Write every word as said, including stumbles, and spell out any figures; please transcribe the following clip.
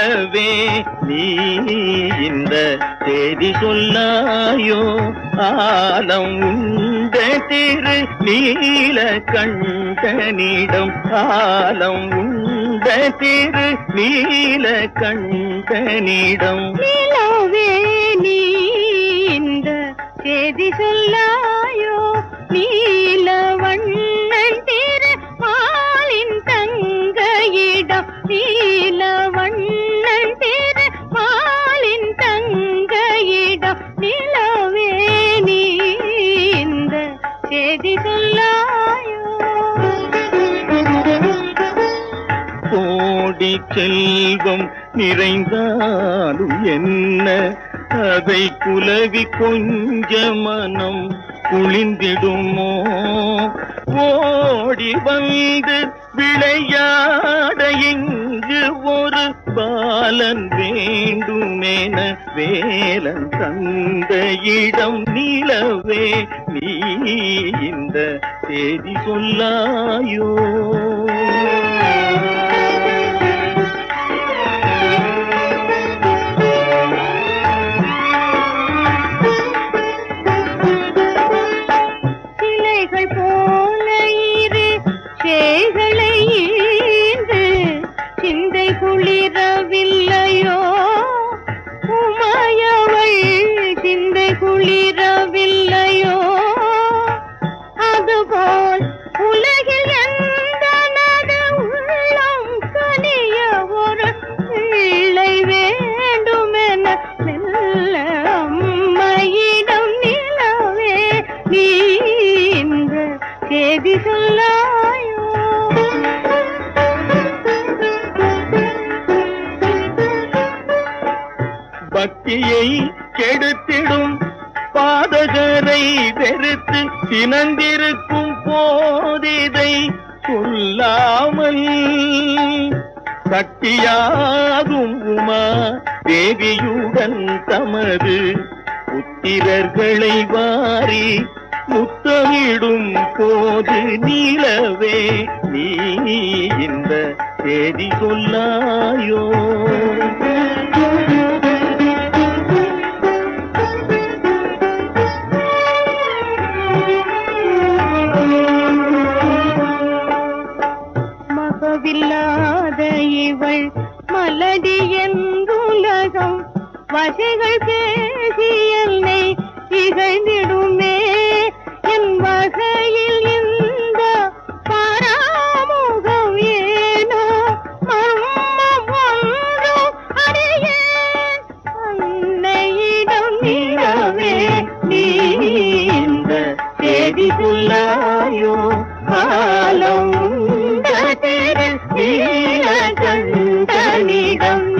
நிலவே நீ இந்த செய்தி சொல்லாயோ ஆலம் உண்ட திரு நீல கண்டனிடம் ஆலம் உண்ட திரு நீல கண்டனிடம் நிலவே நீ இந்த செய்தி சொல்லாயோ நீல வண்ணன் திரு மாலின் தங்கையிடம் நீல வண்ணன் திரு மாலின் தங்கையிடம் நிலவே நீ இந்த செய்தி சொல்லாயோ கோடி செல்வம் நிறைந்தாலும் என்ன அதை குலவி கொஞ்ச மனம் குளிந்திடுமோ ஓடி வந்து விளையாட இங்கு ஒரு பாலன் வேண்டுமென வேலன் தந்த இடம் நிலவே நீ இந்த செய்தி சொல்லாயோ போல இரு சேகளை ஈந்து சிந்தை குளிரவில்லையோ உமையவள் சிந்தை குளிரவில்லையோ அதுபோல் உலகில் எந்த நடு உள்ளம் கனிய ஒரு பிள்ளை வேண்டுமென மெல்ல அம்மையிடம் நிலவே நீ செய்தி சொல்லாயோ பக்தியை கெடுத்திடும் பாதகரை வெறுத்து சினந்திருக்கும் போதிதை சொல்லாமல் சக்தியாகும் உமா தேவியுடன் தமது புத்திரர்களை வாரி முத்தமிடும் போது நிலவே நீ இந்த செய்தி சொல்லாயோ மகவில்லாத இவள் மலடி என்றுலகம் வசைகள் பேசி என்னை இகழ்ந்திடுமே என் வகையில் இந்த பராமுகம் ஏனோ மர்மம் ஒன்றோ அறியேன் அன்னையிடம் நிலவே நீ இந்த செய்தி சொல்லாயோ ஆலம் உண்ட திரு நீல கண்டனிடம்